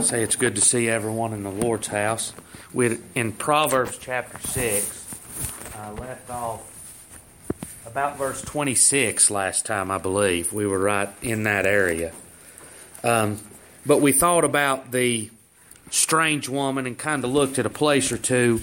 Say it's good to see everyone in the Lord's house. We're in Proverbs chapter 6. Left off about verse 26 last time, I believe. We were right in that area. But we thought about the strange woman and kind of looked at a place or two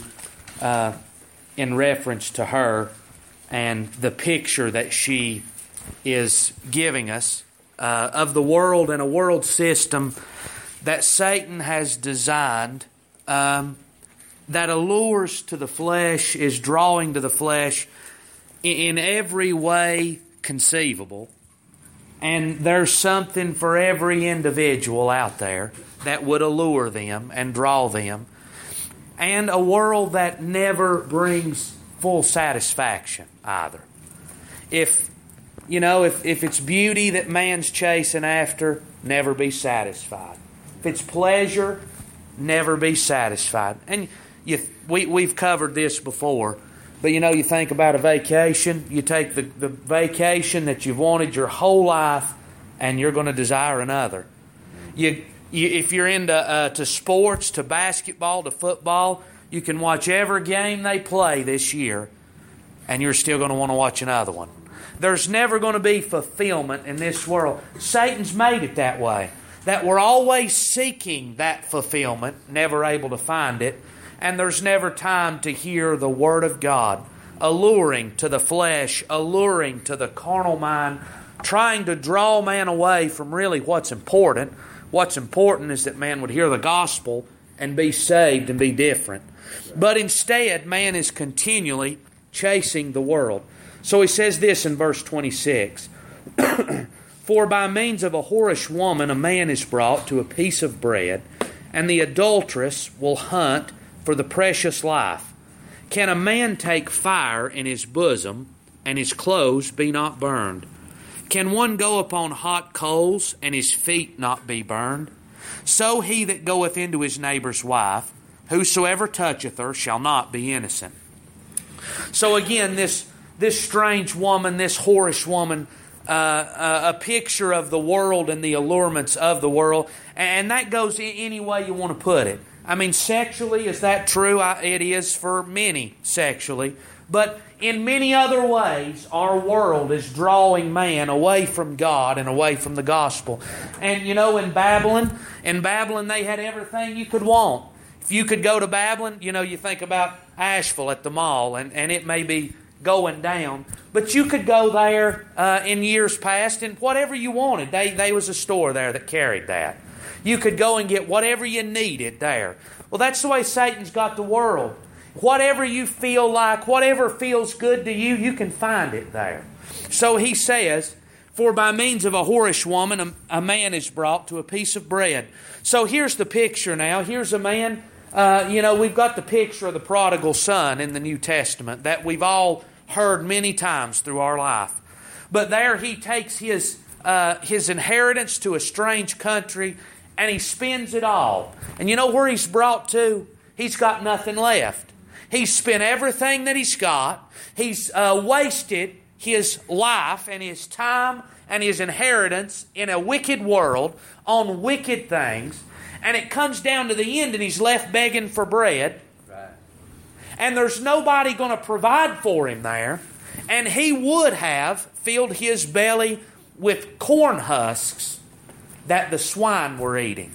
in reference to her and the picture that she is giving us of the world and a world system that Satan has designed that allures to the flesh, is drawing to the flesh in every way conceivable. And there's something for every individual out there that would allure them and draw them. And a world that never brings full satisfaction either. If it's beauty that man's chasing after, never be satisfied. If it's pleasure, never be satisfied. And we've covered this before, but you think about a vacation. You take the vacation that you've wanted your whole life, and you're going to desire another. If you're into to sports, to basketball, to football, you can watch every game they play this year, and you're still going to want to watch another one. There's never going to be fulfillment in this world. Satan's made it that way, that we're always seeking that fulfillment, never able to find it, and there's never time to hear the Word of God, alluring to the flesh, alluring to the carnal mind, trying to draw man away from really what's important. What's important is that man would hear the gospel and be saved and be different. But instead, man is continually chasing the world. So he says this in verse 26, For by means of a whorish woman a man is brought to a piece of bread, and the adulteress will hunt for the precious life. Can a man take fire in his bosom, and his clothes be not burned? Can one go upon hot coals, and his feet not be burned? So he that goeth into his neighbour's wife, whosoever toucheth her shall not be innocent. So again, this strange woman, this whorish woman, a picture of the world and the allurements of the world. And that goes any way you want to put it. I mean, sexually, is that true? It is for many sexually. But in many other ways, our world is drawing man away from God and away from the gospel. And in Babylon they had everything you could want. If you could go to Babylon, you think about Asheville at the mall, and it may be going down. But you could go there in years past, and whatever you wanted, there was a store there that carried that. You could go and get whatever you needed there. Well, that's the way Satan's got the world. Whatever you feel like, whatever feels good to you, you can find it there. So he says, For by means of a whorish woman a man is brought to a piece of bread. So here's the picture now. Here's a man, we've got the picture of the prodigal son in the New Testament that we've all heard many times through our life. But there he takes his inheritance to a strange country, and he spends it all. And you know where he's brought to? He's got nothing left. He's spent everything that he's got. He's wasted his life and his time and his inheritance in a wicked world on wicked things. And it comes down to the end and he's left begging for bread. Right. And there's nobody going to provide for him there. And he would have filled his belly with corn husks that the swine were eating.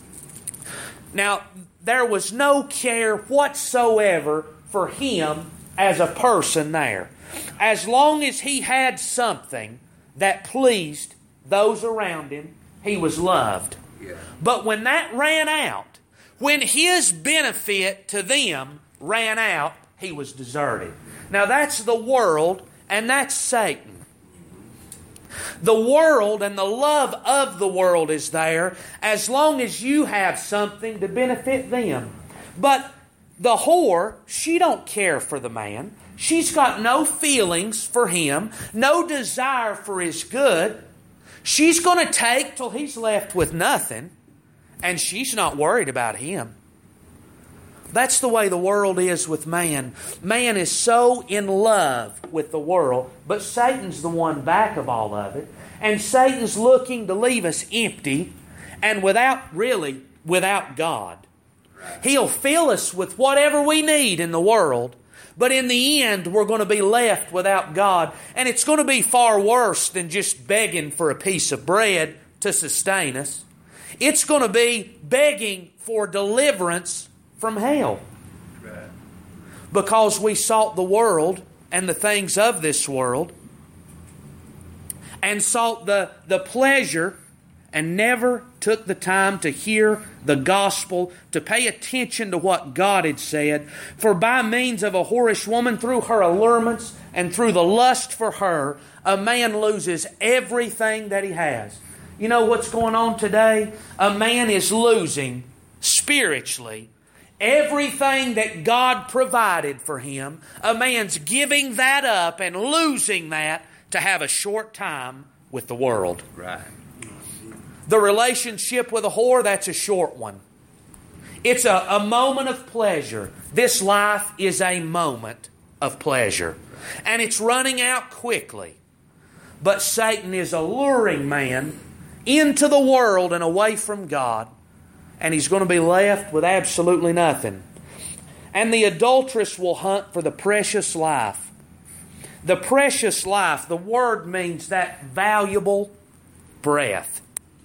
Now, there was no care whatsoever for him as a person there. As long as he had something that pleased those around him, he was loved. Yeah. But when that ran out, when his benefit to them ran out, he was deserted. Now that's the world, and that's Satan. The world and the love of the world is there as long as you have something to benefit them. But the whore, she don't care for the man. She's got no feelings for him, no desire for his good. She's going to take till he's left with nothing, and she's not worried about him. That's the way the world is with man. Man is so in love with the world, but Satan's the one back of all of it. And Satan's looking to leave us empty and without really without God. He'll fill us with whatever we need in the world, but in the end, we're going to be left without God. And it's going to be far worse than just begging for a piece of bread to sustain us. It's going to be begging for deliverance from hell. Because we sought the world and the things of this world, and sought the pleasure, and never took the time to hear the gospel, to pay attention to what God had said. For by means of a whorish woman, through her allurements and through the lust for her, a man loses everything that he has. You know what's going on today? A man is losing spiritually everything that God provided for him. A man's giving that up and losing that to have a short time with the world. Right. The relationship with a whore, that's a short one. It's a moment of pleasure. This life is a moment of pleasure. And it's running out quickly. But Satan is alluring man into the world and away from God. And he's going to be left with absolutely nothing. And the adulteress will hunt for the precious life. The precious life, the word means that valuable breath.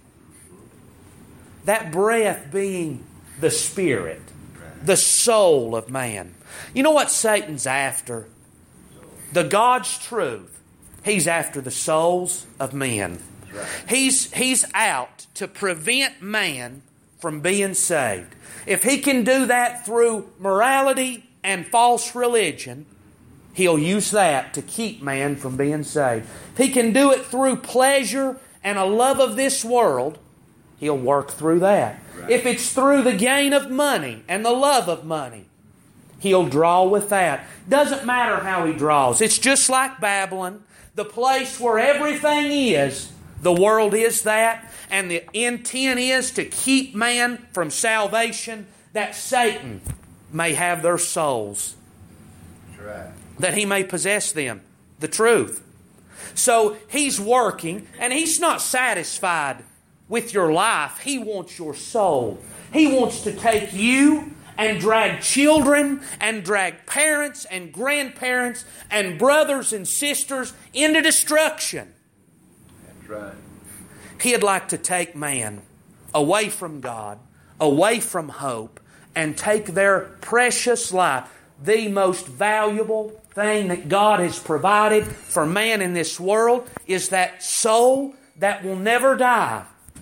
That breath being the spirit, the soul of man. You know what Satan's after? The God's truth. He's after the souls of men. He's out to prevent man from being saved. If he can do that through morality and false religion, he'll use that to keep man from being saved. If he can do it through pleasure and a love of this world, he'll work through that. Right. If it's through the gain of money and the love of money, he'll draw with that. Doesn't matter how he draws. It's just like Babylon, the place where everything is. The world is that, and the intent is to keep man from salvation, that Satan may have their souls. That's right. That he may possess them. The truth. So he's working, and he's not satisfied with your life. He wants your soul. He wants to take you and drag children and drag parents and grandparents and brothers and sisters into destruction. That's right. He'd like to take man away from God, away from hope, and take their precious life, the most valuable thing that God has provided for man in this world is that soul that will never die.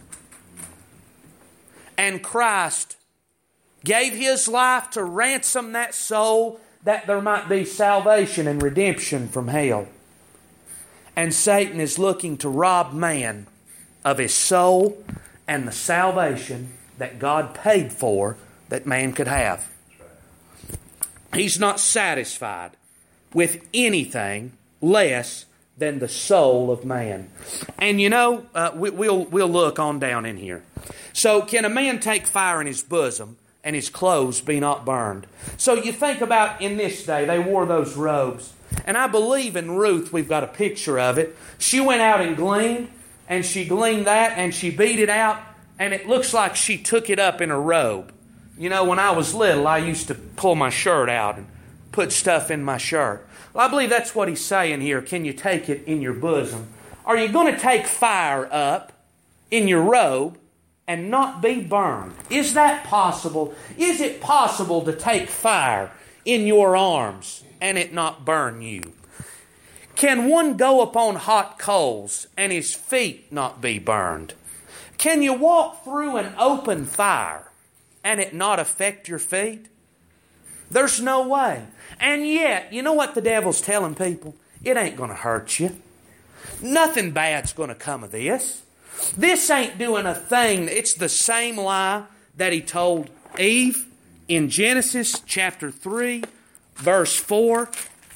And Christ gave His life to ransom that soul that there might be salvation and redemption from hell. And Satan is looking to rob man of his soul and the salvation that God paid for that man could have. He's not satisfied with anything less than the soul of man. And you know, we'll look on down in here. So can a man take fire in his bosom and his clothes be not burned? So you think about in this day, they wore those robes. And I believe in Ruth, we've got a picture of it. She went out and gleaned, and she gleaned that, and she beat it out, and it looks like she took it up in a robe. You know, when I was little, I used to pull my shirt out and put stuff in my shirt. Well, I believe that's what he's saying here. Can you take it in your bosom? Are you going to take fire up in your robe and not be burned? Is that possible? Is it possible to take fire in your arms and it not burn you? Can one go upon hot coals and his feet not be burned? Can you walk through an open fire and it not affect your feet? There's no way. And yet, you know what the devil's telling people? It ain't going to hurt you. Nothing bad's going to come of this. This ain't doing a thing. It's the same lie that he told Eve in Genesis chapter 3, verse 4.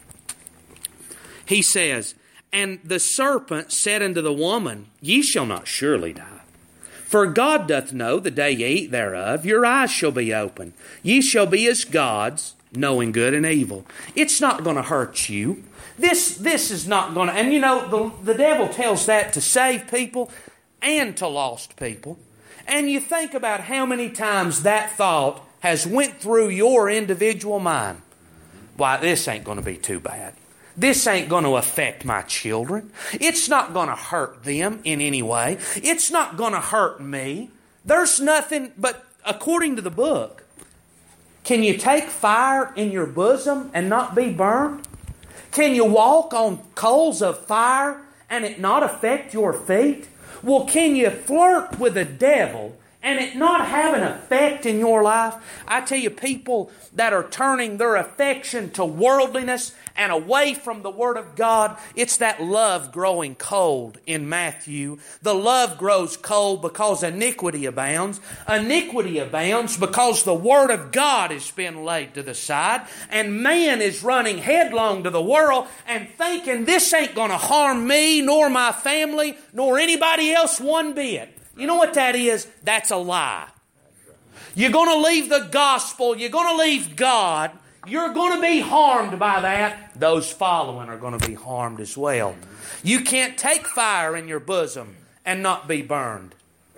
He says, "And the serpent said unto the woman, Ye shall not surely die. For God doth know the day ye eat thereof, your eyes shall be open. Ye shall be as gods, knowing good and evil." It's not going to hurt you. This is not going to... And you know, the devil tells that to save people and to lost people. And you think about how many times that thought has went through your individual mind. Why, this ain't going to be too bad. This ain't going to affect my children. It's not going to hurt them in any way. It's not going to hurt me. There's nothing, but according to the book, can you take fire in your bosom and not be burned? Can you walk on coals of fire and it not affect your feet? Well, can you flirt with the devil and it not have an effect in your life? I tell you, people that are turning their affection to worldliness and away from the Word of God, it's that love growing cold in Matthew. The love grows cold because iniquity abounds. Iniquity abounds because the Word of God has been laid to the side, and man is running headlong to the world and thinking this ain't going to harm me, nor my family, nor anybody else one bit. You know what that is? That's a lie. You're going to leave the gospel. You're going to leave God. You're going to be harmed by that. Those following are going to be harmed as well. You can't take fire in your bosom and not be burned.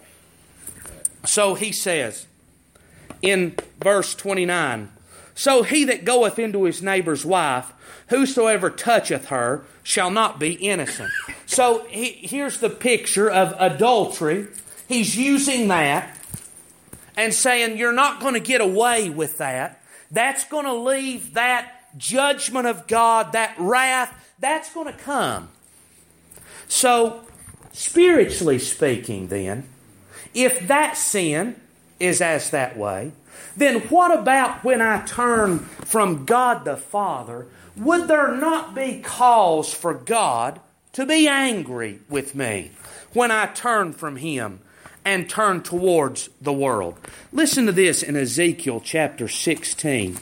So he says in verse 29, so he that goeth into his neighbor's wife, whosoever toucheth her, shall not be innocent. So here's the picture of adultery. He's using that and saying you're not going to get away with that. That's going to leave that judgment of God, that wrath, that's going to come. So, spiritually speaking then, if that sin is as that way, then what about when I turn from God the Father? Would there not be cause for God to be angry with me when I turn from Him and turn towards the world? Listen to this in Ezekiel chapter 16.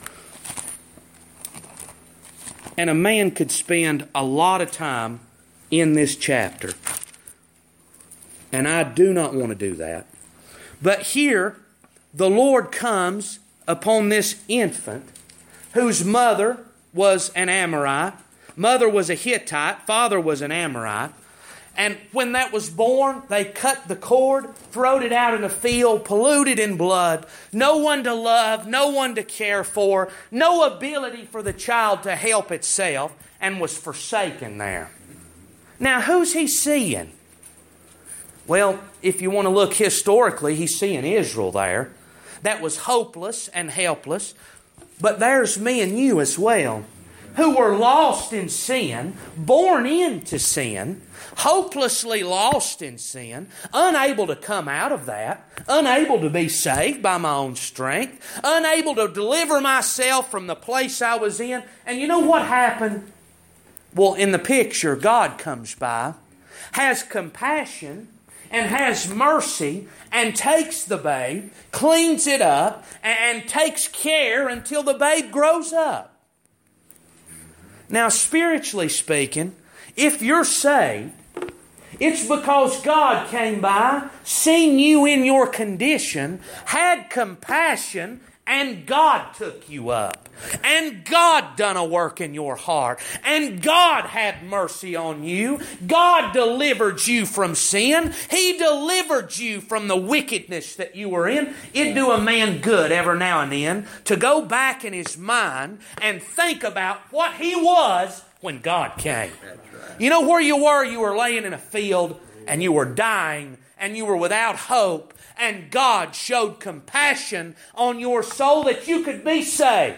And a man could spend a lot of time in this chapter. And I do not want to do that. But here, the Lord comes upon this infant whose mother was an Amorite, mother was a Hittite, father was an Amorite. And when that was born, they cut the cord, throwed it out in a field, polluted in blood. No one to love, no one to care for, no ability for the child to help itself, and was forsaken there. Now, who's he seeing? Well, if you want to look historically, he's seeing Israel there. That was hopeless and helpless. But there's me and you as well, who were lost in sin, born into sin, hopelessly lost in sin, unable to come out of that, unable to be saved by my own strength, unable to deliver myself from the place I was in. And you know what happened? Well, in the picture, God comes by, has compassion, and has mercy, and takes the babe, cleans it up, and takes care until the babe grows up. Now, spiritually speaking, if you're saved, it's because God came by, seen you in your condition, had compassion, and God took you up. And God done a work in your heart. And God had mercy on you. God delivered you from sin. He delivered you from the wickedness that you were in. It'd do a man good every now and then to go back in his mind and think about what he was when God came. You know where you were? You were laying in a field and you were dying and you were without hope, and God showed compassion on your soul that you could be saved.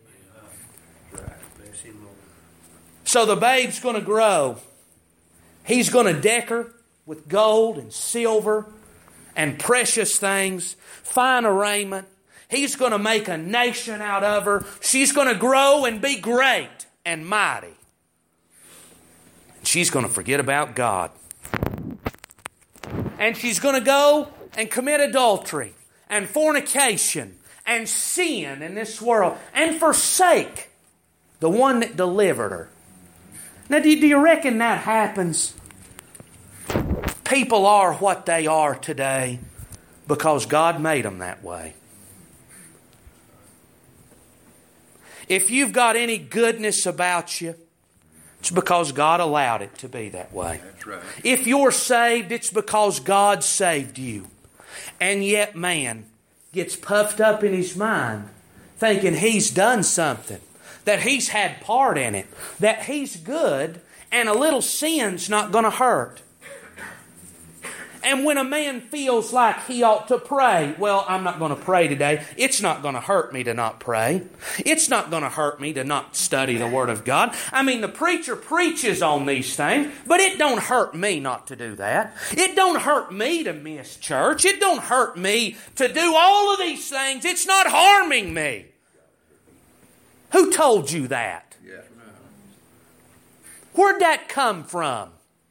So the babe's going to grow. He's going to deck her with gold and silver and precious things, fine raiment. He's going to make a nation out of her. She's going to grow and be great and mighty. She's going to forget about God. And she's going to go and commit adultery and fornication and sin in this world and forsake the one that delivered her. Now, do you reckon that happens? People are what they are today because God made them that way. If you've got any goodness about you, it's because God allowed it to be that way. That's right. If you're saved, it's because God saved you. And yet man gets puffed up in his mind, thinking he's done something, that he's had part in it, that he's good, and a little sin's not going to hurt. And when a man feels like he ought to pray, well, I'm not going to pray today. It's not going to hurt me to not pray. It's not going to hurt me to not study the Word of God. I mean, the preacher preaches on these things, but it don't hurt me not to do that. It don't hurt me to miss church. It don't hurt me to do all of these things. It's not harming me. Who told you that? Yeah. Where'd that come from?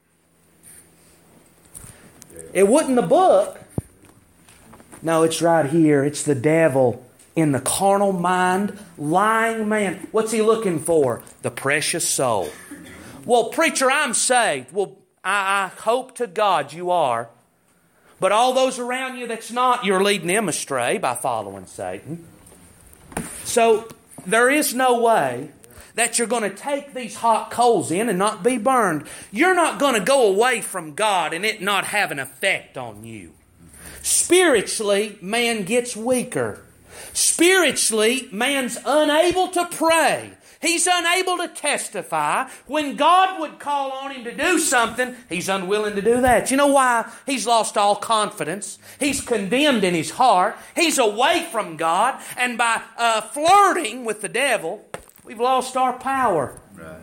It wasn't the book. No, it's right here. It's the devil in the carnal mind, lying man. What's he looking for? The precious soul. Well, preacher, I'm saved. Well, I hope to God you are. But all those around you that's not, you're leading them astray by following Satan. So there is no way that you're going to take these hot coals in and not be burned. You're not going to go away from God and it not have an effect on you. Spiritually, man gets weaker. Spiritually, man's unable to pray. He's unable to testify. When God would call on him to do something, he's unwilling to do that. You know why? He's lost all confidence. He's condemned in his heart. He's away from God. And by flirting with the devil, we've lost our power. Right.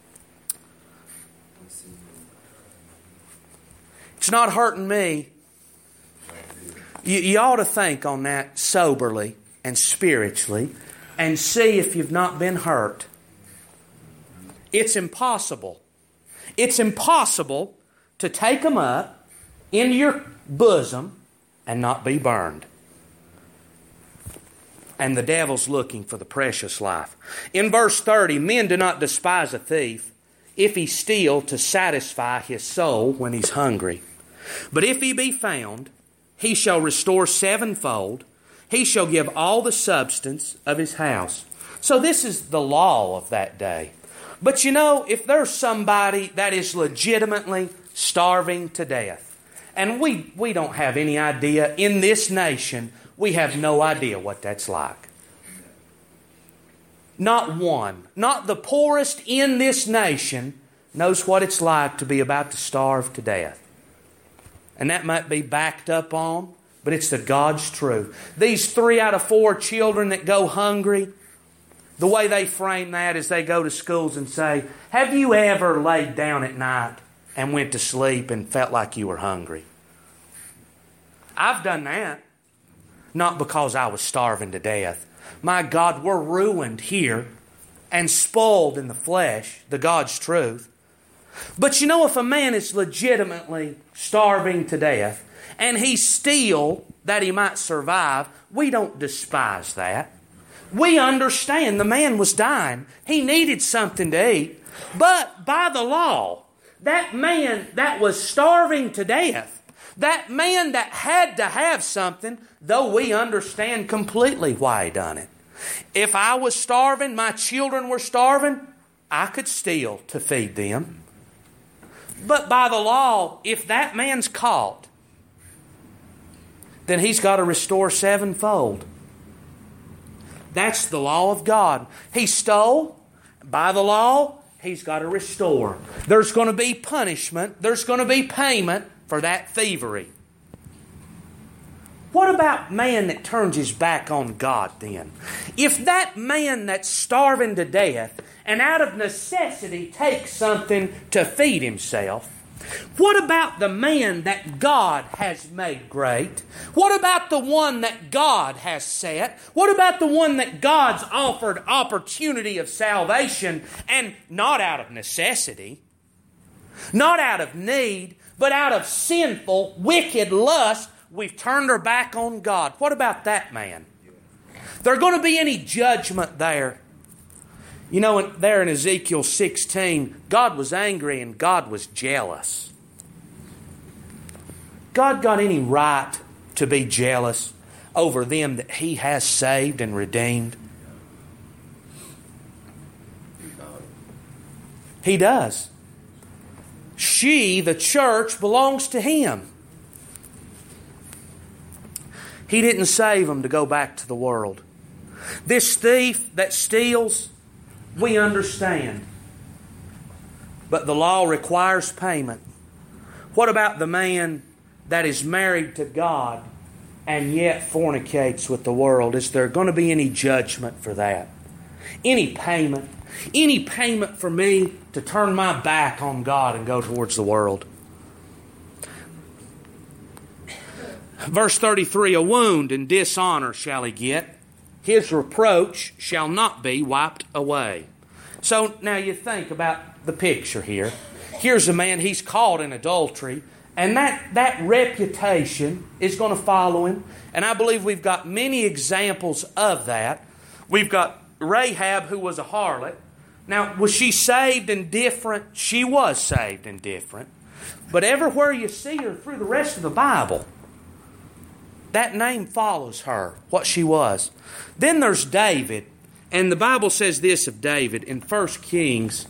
It's not hurting me. You ought to think on that soberly and spiritually and see if you've not been hurt. It's impossible. It's impossible to take them up into your bosom and not be burned. And the devil's looking for the precious life. In verse 30, men do not despise a thief if he steal to satisfy his soul when he's hungry. But if he be found, he shall restore sevenfold. He shall give all the substance of his house. So this is the law of that day. But you know, if there's somebody that is legitimately starving to death, and we don't have any idea in this nation, we have no idea what that's like. Not one, not the poorest in this nation knows what it's like to be about to starve to death. And that might be backed up on, but it's the God's truth. These 3 out of 4 children that go hungry, the way they frame that is they go to schools and say, have you ever laid down at night and went to sleep and felt like you were hungry? I've done that. Not because I was starving to death. My God, we're ruined here and spoiled in the flesh, the God's truth. But you know, if a man is legitimately starving to death and he steal that he might survive, we don't despise that. We understand the man was dying. He needed something to eat. But by the law, that man that was starving to death, that man that had to have something, though we understand completely why he done it. If I was starving, my children were starving, I could steal to feed them. But by the law, if that man's caught, then he's got to restore sevenfold. That's the law of God. He stole. By the law, he's got to restore. There's going to be punishment. There's going to be payment for that thievery. What about man that turns his back on God then? If that man that's starving to death and out of necessity takes something to feed himself, what about the man that God has made great? What about the one that God has set? What about the one that God's offered opportunity of salvation and not out of necessity, not out of need, but out of sinful, wicked lust? We've turned our back on God. What about that man? There going to be any judgment there? You know, there in Ezekiel 16, God was angry and God was jealous. God got any right to be jealous over them that He has saved and redeemed? He does. She, the church, belongs to Him. He didn't save them to go back to the world. This thief that steals, we understand. But the law requires payment. What about the man that is married to God and yet fornicates with the world? Is there going to be any judgment for that? Any payment? Any payment for me to turn my back on God and go towards the world? Verse 33, a wound and dishonor shall he get. His reproach shall not be wiped away. So now you think about the picture here. Here's a man, he's caught in adultery, and that reputation is going to follow him. And I believe we've got many examples of that. We've got Rahab, who was a harlot. Now, was she saved and different? She was saved and different. But everywhere you see her through the rest of the Bible, that name follows her, what she was. Then there's David. And the Bible says this of David in 1 Kings.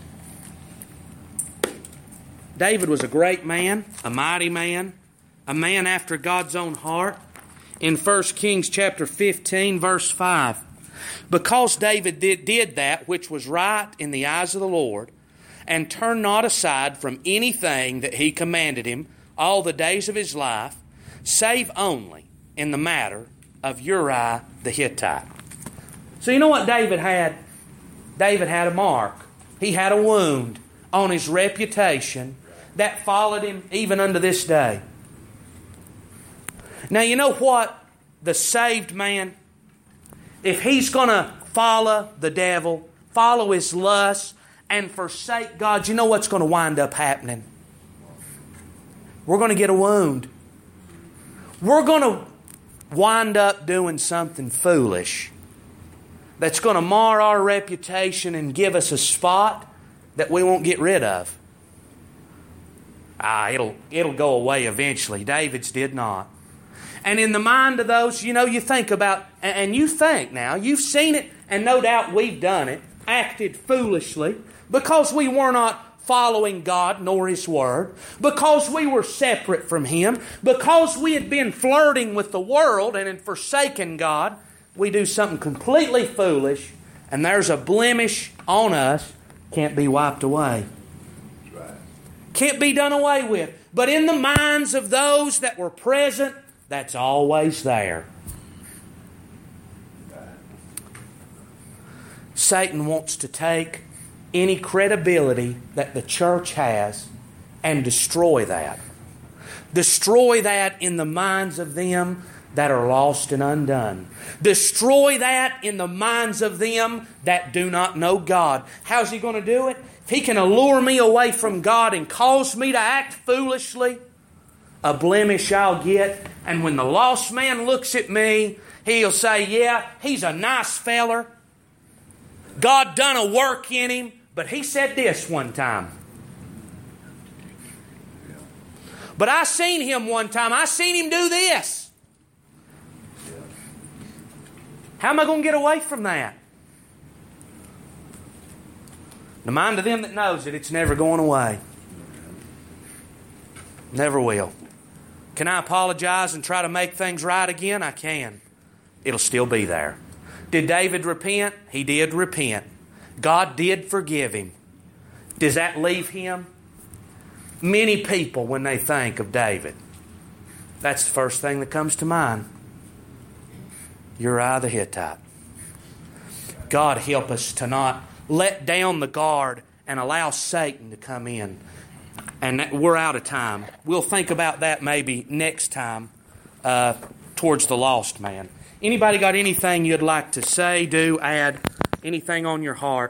David was a great man, a mighty man, a man after God's own heart. In 1 Kings chapter 15, verse 5. Because David did that which was right in the eyes of the Lord, and turned not aside from anything that he commanded him all the days of his life, save only in the matter of Uriah the Hittite. So you know what David had? David had a mark. He had a wound on his reputation that followed him even unto this day. Now you know what? The saved man, if he's going to follow the devil, follow his lusts, and forsake God, you know what's going to wind up happening? We're going to get a wound. We're going to wind up doing something foolish that's going to mar our reputation and give us a spot that we won't get rid of. It'll go away eventually. David's did not. And in the mind of those, you think about, and you think now, you've seen it, and no doubt we've done it, acted foolishly, because we were not following God nor His Word, because we were separate from Him, because we had been flirting with the world and had forsaken God. We do something completely foolish, and there's a blemish on us, can't be wiped away. Can't be done away with. But in the minds of those that were present, that's always there. Satan wants to take any credibility that the church has and destroy that. Destroy that in the minds of them that are lost and undone. Destroy that in the minds of them that do not know God. How's he going to do it? If he can allure me away from God and cause me to act foolishly, a blemish I'll get. And when the lost man looks at me, he'll say, yeah, he's a nice feller. God done a work in him. But he said this one time. But I seen him one time. I seen him do this. How am I going to get away from that? The mind of them that knows it, it's never going away. Never will. Can I apologize and try to make things right again? I can. It'll still be there. Did David repent? He did repent. God did forgive him. Does that leave him? Many people, when they think of David, that's the first thing that comes to mind. Uriah the Hittite. God help us to not let down the guard and allow Satan to come in. And we're out of time. We'll think about that maybe next time towards the lost man. Anybody got anything you'd like to say, do, add, anything on your heart?